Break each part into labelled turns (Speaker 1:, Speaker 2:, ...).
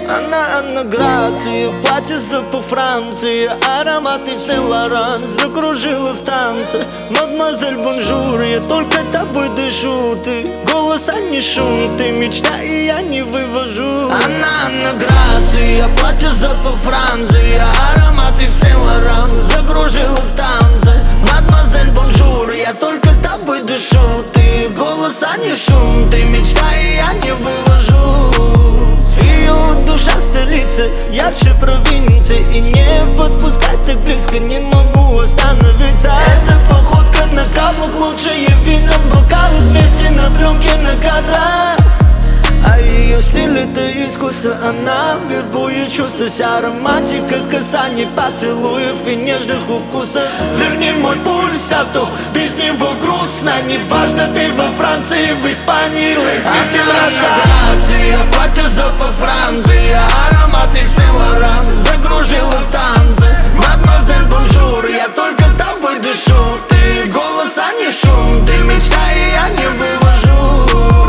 Speaker 1: Анна Грация, платье по Франции, ароматы Сен-Лоран закружила в танце. Мадемуазель, бонжур, я только тобой дышу. Ты голос, а не шум, ты мечта, и я не вывожу. Анна Грация, платье по Франции, ароматы Сен-Лоран закружила в танце. Мадемуазель, бонжур, я только тобой дышу. Ты голос, а не шум, ты мечта, и я не вывожу. Ее душа столица, ярче провинции, и не подпускать так близко не могу остановиться. Эта походка на каблук, лучшее вино в бокалах, вместе на пленке на кадрах. А ее стиль это искусство, она вербует чувства. Вся романтика касаний, поцелуев и нежных укусов. Верни мой пульс, а то без него грустно. Неважно, ты во Франции, в Испании, Анна Грация, платье по Франции, ароматы Сен-Лоран закружила в танце. Мадемуазель, бонжур, я только тобой дышу. Ты голос, а не шум, ты мечта, и я не вывожу.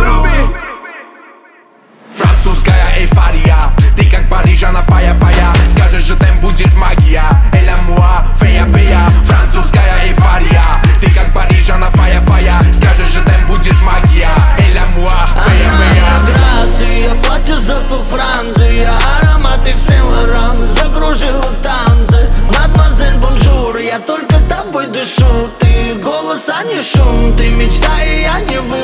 Speaker 2: Французская эйфория, ты как парижана, фая-фая. Скажешь же, там будет магия, эля муа, фея-фея. Французская эйфория, ты как парижана, фая-фая. Скажешь же, там будет магия, эля муа, фея-фея.
Speaker 1: Анна Грация, платье по Франции, ароматы Сен-Лоран закружила в танце. Мадемуазель, бонжур, я только тобой дышу. Ты голос, а не шум, ты мечта, и я не